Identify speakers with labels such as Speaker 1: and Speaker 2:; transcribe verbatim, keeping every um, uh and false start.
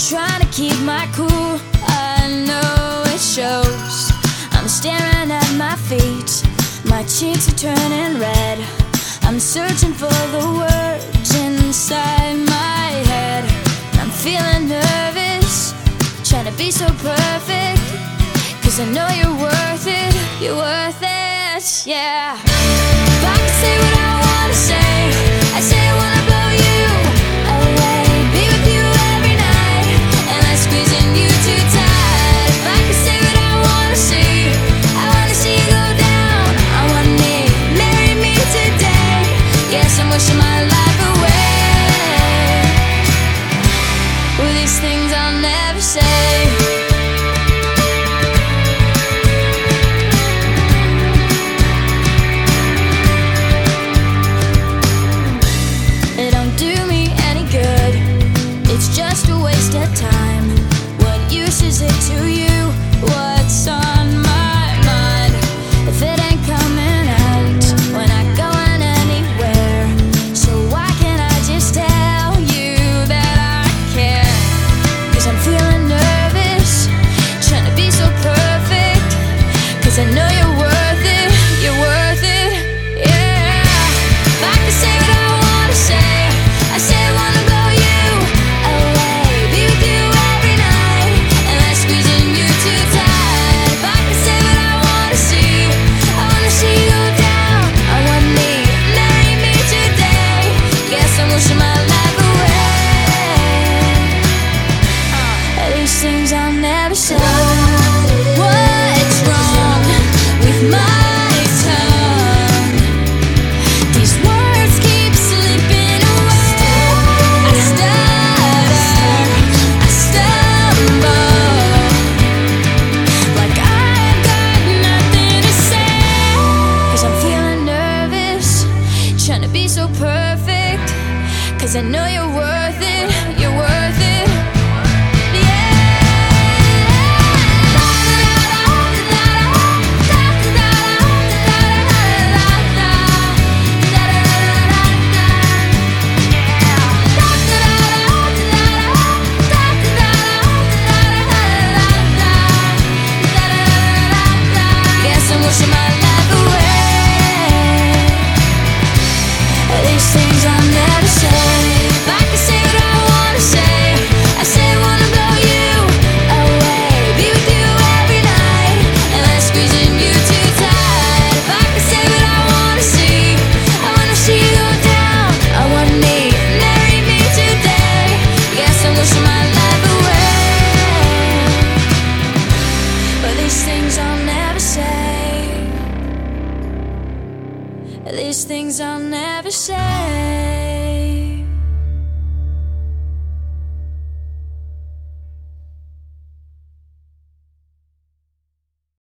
Speaker 1: trying to keep my cool, I know it shows. I'm staring at my feet, my cheeks are turning red. I'm searching for the words inside my head. I'm feeling nervous, trying to be so perfect, 'cause I know you're worth it, you're worth it, yeah. If I could say what I wanna say, I say I wanna blow you away, be with you every night, and I'm squeezing you too tight. If I could say what I wanna see, I wanna see you go down on one knee, marry me today. Yes, I'm wishing my life away. Well, these things I'll never say. Time. What use is it to you? What's on my mind? If it ain't coming out, we're not going anywhere. So why can't I just tell you that I care? 'Cause I'm feeling nervous, trying to be so perfect, 'cause I know you're worth it, you're worth it, yeah. If I could say what I wanna say, I say I wanna blow you away, things I'll never say. What's wrong with my tongue? These words keep slipping away. I stutter, I stumble, like I've got nothing to say. 'Cause I'm feeling nervous, trying to be so perfect, 'cause I know you're worth it, you're worth it. These things I'll never say.